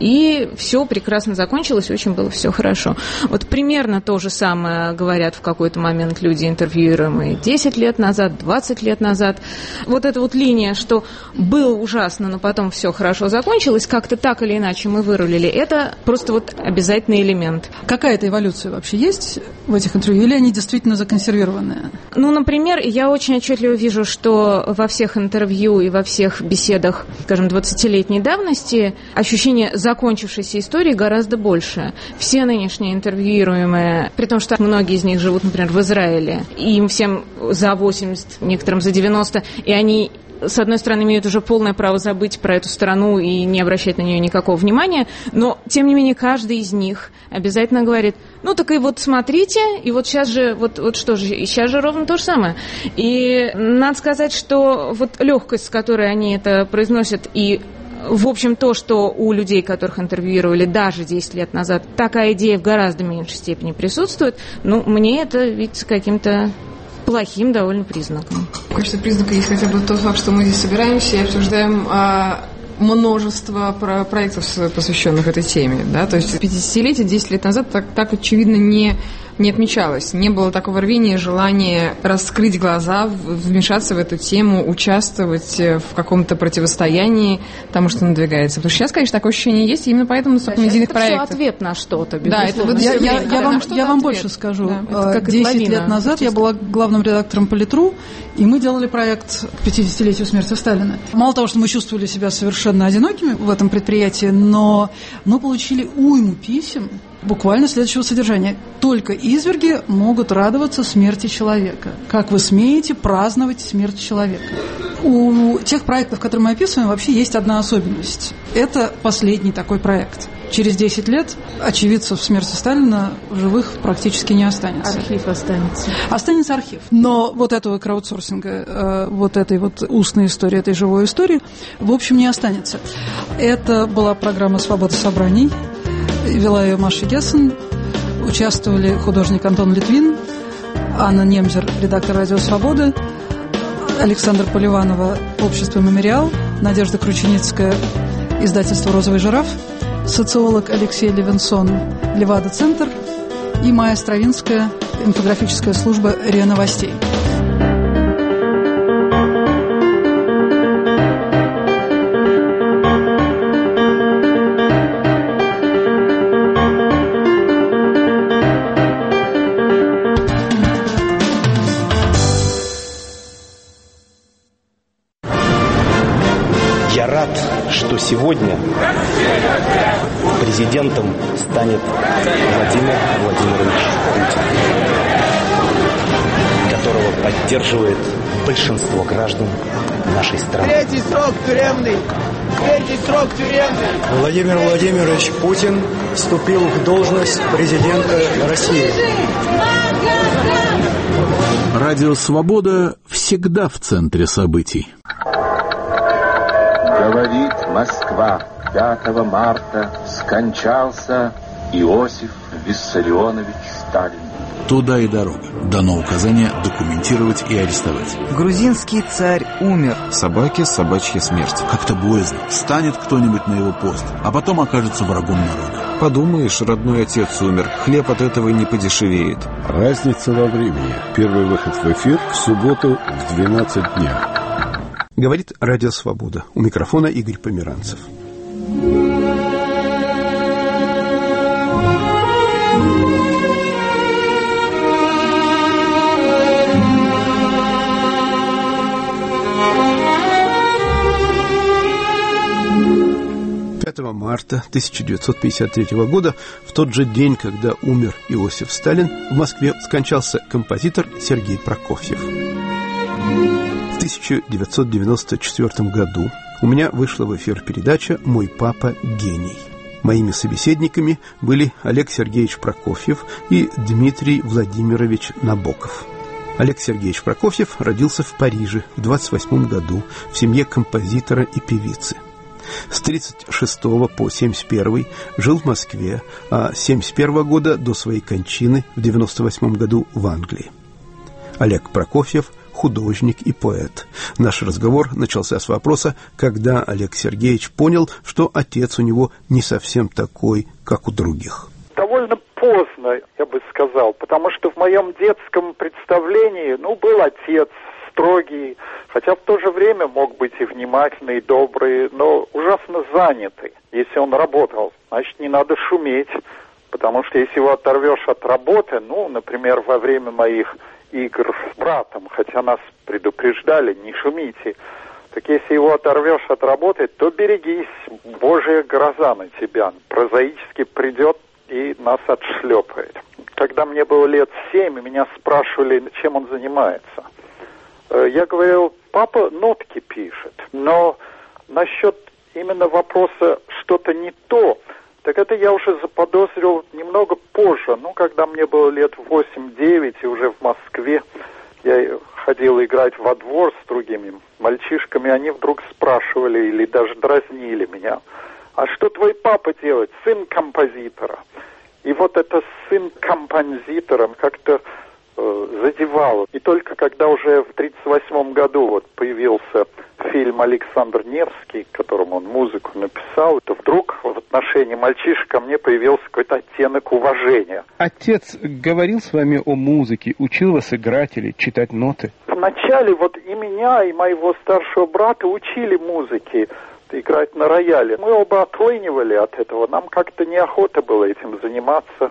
и все прекрасно закончилось, очень было все хорошо. Примерно то же самое говорят в какой-то момент люди, интервьюируемые 10 лет назад, 20 лет назад. Эта линия, что было ужасно, но потом все хорошо закончилось, как-то так или иначе мы вырулили, это просто обязательный элемент. Какая-то эволюция вообще есть в этих интервью, или они действительно законсервированные? Например, я очень отчетливо вижу, что во всех интервью и во всех беседах, скажем, 20-летней давности ощущение закончившейся истории гораздо больше. Все нынешние интервьюируемые, при том, что многие из них живут, например, в Израиле, и им всем за 80, некоторым за 90, и они, с одной стороны, имеют уже полное право забыть про эту страну и не обращать на нее никакого внимания, но, тем не менее, каждый из них обязательно говорит, так и смотрите, и сейчас же, что же, сейчас же ровно то же самое. И надо сказать, что легкость, с которой они это произносят, и в общем, то, что у людей, которых интервьюировали даже 10 лет назад, такая идея в гораздо меньшей степени присутствует, мне это видится каким-то плохим довольно признаком. В качестве признака есть хотя бы тот факт, что мы здесь собираемся и обсуждаем множество проектов, посвященных этой теме. Да? То есть 50-летие 10 лет назад так очевидно не отмечалось. Не было такого рвения, желания раскрыть глаза, вмешаться в эту тему, участвовать в каком-то противостоянии тому, что надвигается. Потому что сейчас, конечно, такое ощущение есть, и именно поэтому столько медийных проектов. Это все ответ на что-то, безусловно. Да, я вам больше скажу. Да. 10 лет назад я была главным редактором «Политру», и мы делали проект к 50-летию смерти Сталина. Мало того, что мы чувствовали себя совершенно одинокими в этом предприятии, но мы получили уйму писем, буквально следующего содержания. Только изверги могут радоваться смерти человека. Как вы смеете праздновать смерть человека? У тех проектов, которые мы описываем, вообще есть одна особенность. Это последний такой проект. Через 10 лет очевидцев смерти Сталина в живых практически не останется. Архив останется. Останется архив. Но этого краудсорсинга, этой устной истории, этой живой истории, в общем, не останется. Это была программа «Свобода собраний». Вела ее Маша Гессен. Участвовали художник Антон Литвин, Анна Немзер, редактор «Радио Свобода», Александра Поливанова, общество «Мемориал», Надежда Крученицкая, издательство «Розовый жираф», социолог Алексей Левинсон, Левада-центр, и Майя Стравинская, инфографическая служба РИА Новостей. Я рад, что сегодня президентом станет Владимир Владимирович Путин, которого поддерживает большинство граждан нашей страны. Третий срок тюремный! Третий срок тюремный! Владимир Владимирович Путин вступил в должность президента России. Радио «Свобода» всегда в центре событий. Говорит Москва, 5 марта скончался Иосиф Виссарионович Сталин. Туда и дорога. Дано указание документировать и арестовать. Грузинский царь умер. Собаке собачья смерть. Как-то боязно. Станет кто-нибудь на его пост, а потом окажется врагом народа. Подумаешь, родной отец умер. Хлеб от этого не подешевеет. Разница во времени. Первый выход в эфир в субботу в 12 дня. Говорит Радио Свобода. У микрофона Игорь Померанцев. Марта 1953 года, в тот же день, когда умер Иосиф Сталин, в Москве скончался композитор Сергей Прокофьев. В 1994 году у меня вышла в эфир передача «Мой папа гений». Моими собеседниками были Олег Сергеевич Прокофьев и Дмитрий Владимирович Набоков. Олег Сергеевич Прокофьев родился в Париже в 1928 году в семье композитора и певицы. С 1936 по 1971 жил в Москве, а с 1971 года до своей кончины в 1998 году в Англии. Олег Прокофьев – художник и поэт. Наш разговор начался с вопроса, когда Олег Сергеевич понял, что отец у него не совсем такой, как у других. Довольно поздно, я бы сказал, потому что в моем детском представлении, был отец строгий, хотя в то же время мог быть и внимательный, и добрый, но ужасно занятый. Если он работал, значит, не надо шуметь, потому что если его оторвешь от работы, например, во время моих игр с братом, хотя нас предупреждали, не шумите, так если его оторвешь от работы, то берегись, Божья гроза на тебя, прозаически придет и нас отшлепает. Когда мне было лет 7, меня спрашивали, чем он занимается. Я говорил, папа нотки пишет, но насчет именно вопроса что-то не то, так это я уже заподозрил немного позже, когда мне было лет 8-9, и уже в Москве я ходил играть во двор с другими мальчишками, они вдруг спрашивали или даже дразнили меня, а что твой папа делает, сын композитора? И вот это сын композитора как-то задевало. И только когда уже в 1938 году появился фильм «Александр Невский», которому он музыку написал, то вдруг в отношении мальчишек ко мне появился какой-то оттенок уважения. Отец говорил с вами о музыке, учил вас играть или читать ноты? Вначале и меня, и моего старшего брата учили музыке, играть на рояле. Мы оба отлынивали от этого, нам как-то неохота было этим заниматься.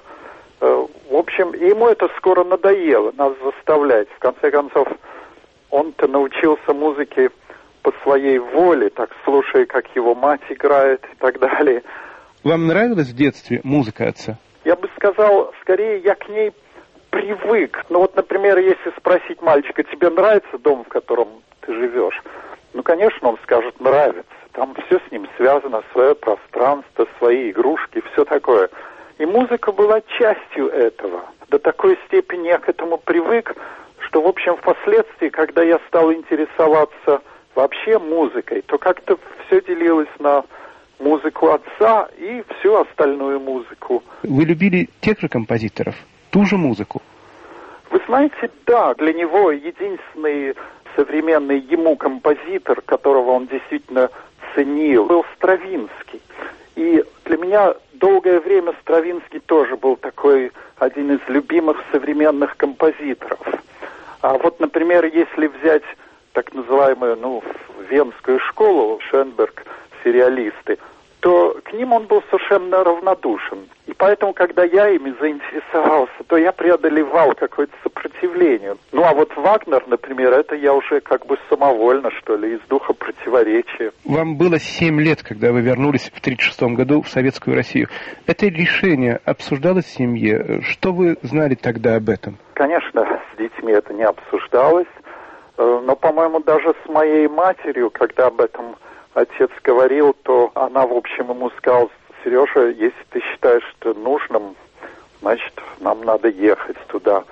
В общем, ему это скоро надоело, нас заставлять. В конце концов, он-то научился музыке по своей воле, так слушая, как его мать играет и так далее. Вам нравилась в детстве музыка отца? Я бы сказал, скорее я к ней привык. Например, если спросить мальчика, тебе нравится дом, в котором ты живешь? Конечно, он скажет, нравится. Там все с ним связано, свое пространство, свои игрушки, все такое. И музыка была частью этого. До такой степени я к этому привык, что, в общем, впоследствии, когда я стал интересоваться вообще музыкой, то как-то все делилось на музыку отца и всю остальную музыку. Вы любили тех же композиторов, ту же музыку? Вы знаете, да, для него единственный современный ему композитор, которого он действительно ценил, был Стравинский. И для меня долгое время Стравинский тоже был такой один из любимых современных композиторов. А например, если взять так называемую, венскую школу, Шенберг, сюрреалисты, то к ним он был совершенно равнодушен. И поэтому, когда я ими заинтересовался, то я преодолевал какое-то сопротивление. Вагнер, например, это я уже самовольно, что ли, из духа противоречия. Вам было 7 лет, когда вы вернулись в 1936 году в Советскую Россию. Это решение обсуждалось в семье? Что вы знали тогда об этом? Конечно, с детьми это не обсуждалось. Но, по-моему, даже с моей матерью, когда об этом отец говорил, то она, в общем, ему сказала, Сережа, если ты считаешь, что нужным, значит, нам надо ехать туда.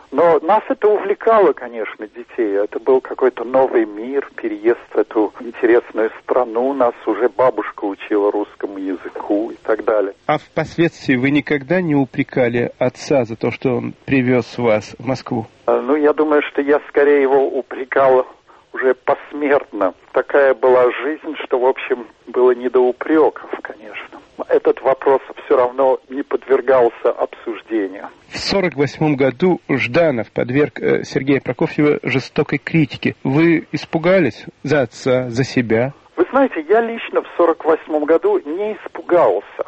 Но нас это увлекало, конечно, детей. Это был какой-то новый мир, переезд в эту интересную страну. Нас уже бабушка учила русскому языку и так далее. А впоследствии вы никогда не упрекали отца за то, что он привез вас в Москву? Ну, я думаю, что я скорее его упрекал уже посмертно. Такая была жизнь, что, в общем, было не до упреков, конечно. Этот вопрос все равно не подвергался обсуждению. В 1948 году Жданов подверг Сергея Прокофьева жестокой критике. Вы испугались за отца, за себя? Вы знаете, я лично в 1948 году не испугался.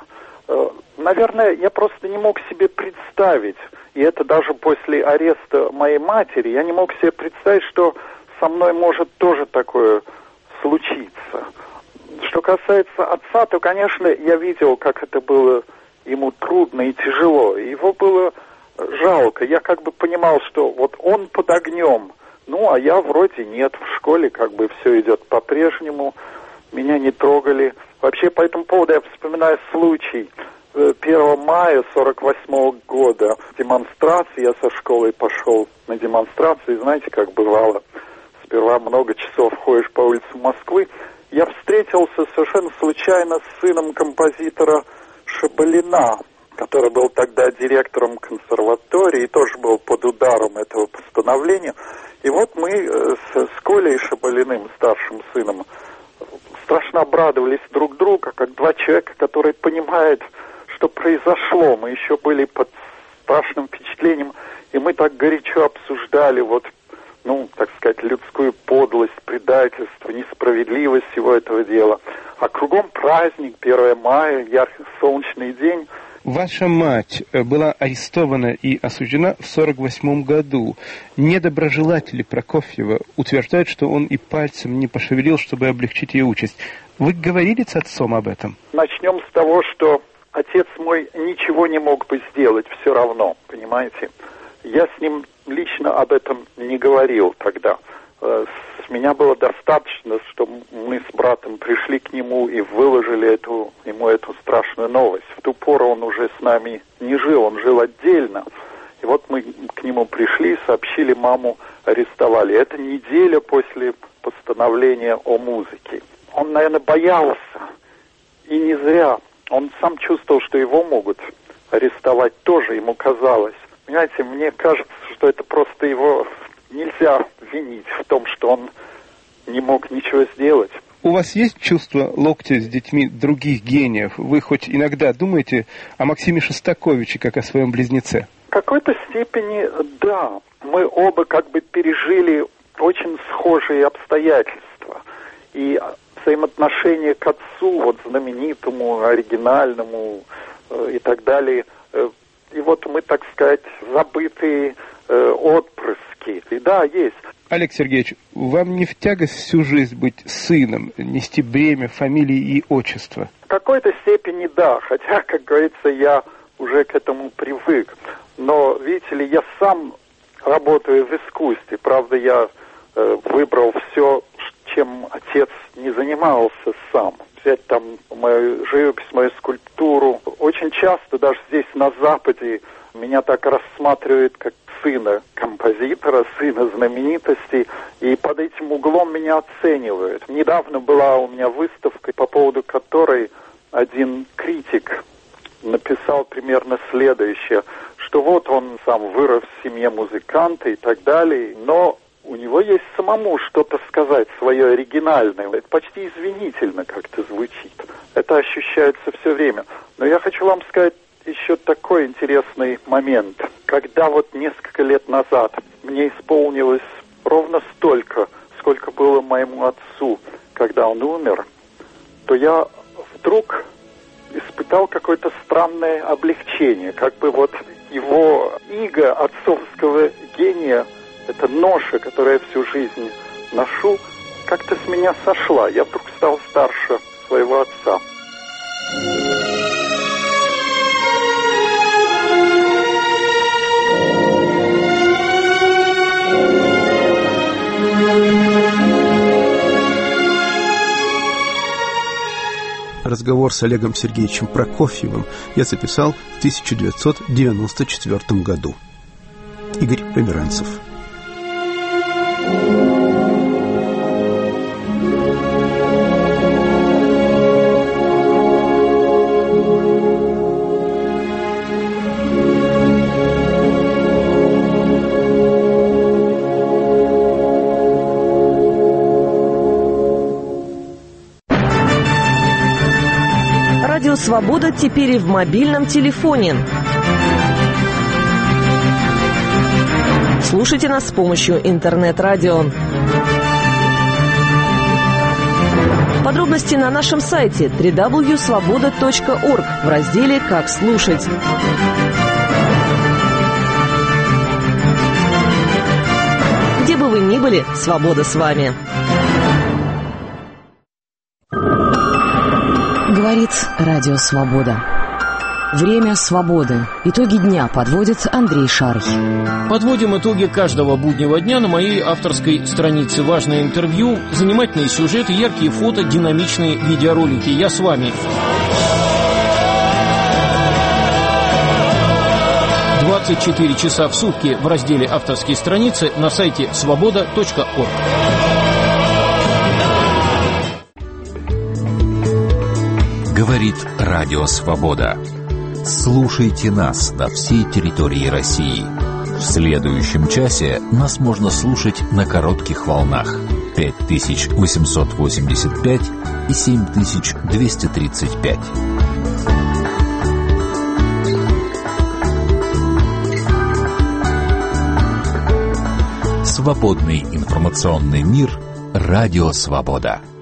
Наверное, я просто не мог себе представить, и это даже после ареста моей матери, я не мог себе представить, что со мной может тоже такое случиться. Что касается отца, то, конечно, я видел, как это было ему трудно и тяжело. Его было жалко. Я как бы понимал, что вот он под огнем, ну, а я вроде нет. В школе как бы все идет по-прежнему. Меня не трогали. Вообще, по этому поводу я вспоминаю случай. 1 мая 1948 года демонстрации. Я со школы пошел на демонстрацию. И знаете, как бывало, сперва много часов ходишь по улицам Москвы. Я встретился совершенно случайно с сыном композитора Шабалина, который был тогда директором консерватории и тоже был под ударом этого постановления. И вот мы с Колей Шабалиным, старшим сыном, страшно обрадовались друг другу, как два человека, которые понимают, что произошло. Мы еще были под страшным впечатлением, и мы так горячо обсуждали вот, ну, так сказать, людскую подлость, предательство, несправедливость всего этого дела. А кругом праздник, 1 мая, яркий солнечный день. Ваша мать была арестована и осуждена в 1948 году. Недоброжелатели Прокофьева утверждают, что он и пальцем не пошевелил, чтобы облегчить ее участь. Вы говорили с отцом об этом? Начнем с того, что отец мой ничего не мог бы сделать все равно, понимаете? Я с ним лично об этом не говорил тогда. С меня было достаточно, что мы с братом пришли к нему и выложили ему эту страшную новость. В ту пору он уже с нами не жил, он жил отдельно. И вот мы к нему пришли, сообщили, маму арестовали. Это неделя после постановления о музыке. Он, наверное, боялся, и не зря. Он сам чувствовал, что его могут арестовать тоже, ему казалось. Понимаете, мне кажется, что это просто его нельзя винить в том, что он не мог ничего сделать. У вас есть чувство локтя с детьми других гениев? Вы хоть иногда думаете о Максиме Шостаковиче, как о своем близнеце? В какой-то степени, да. Мы оба как бы пережили очень схожие обстоятельства. И взаимоотношение к отцу, вот знаменитому, оригинальному и так далее. И вот мы, так сказать, забытые отпрыски. И да, есть. Олег Сергеевич, вам не в тягость всю жизнь быть сыном, нести бремя фамилии и отчества? В какой-то степени да, хотя, как говорится, я уже к этому привык. Но, видите ли, я сам работаю в искусстве. Правда, я выбрал все, чем отец не занимался сам. Взять там мою живопись, мою скульптуру. Очень часто, даже здесь на Западе, меня так рассматривают как сына композитора, сына знаменитости, и под этим углом меня оценивают. Недавно была у меня выставка, по поводу которой один критик написал примерно следующее, что вот он сам вырос в семье музыканта и так далее, но у него есть самому что-то сказать, свое оригинальное. Это почти извинительно как-то звучит. Это ощущается все время. Но я хочу вам сказать еще такой интересный момент. Когда вот несколько лет назад мне исполнилось ровно столько, сколько было моему отцу, когда он умер, то я вдруг испытал какое-то странное облегчение. Как бы вот его иго отцовского гения, эта ноша, которую я всю жизнь ношу, как-то с меня сошла. Я вдруг стал старше своего отца. Разговор с Олегом Сергеевичем Прокофьевым я записал в 1994 году. Игорь Померанцев. Радио «Свобода» теперь и в мобильном телефоне. Слушайте нас с помощью интернет-радио. Подробности на нашем сайте www.svoboda.org в разделе «Как слушать». Где бы вы ни были, свобода с вами. Говорит Радио Свобода. Время свободы. Итоги дня подводит Андрей Шарий. Подводим итоги каждого буднего дня на моей авторской странице. Важное интервью, занимательные сюжеты, яркие фото, динамичные видеоролики. Я с вами. 24 часа в сутки в разделе «Авторские страницы» на сайте svoboda.org. Говорит Радио Свобода. Слушайте нас на всей территории России. В следующем часе нас можно слушать на коротких волнах 5885 и 7235. Свободный информационный мир. Радио Свобода.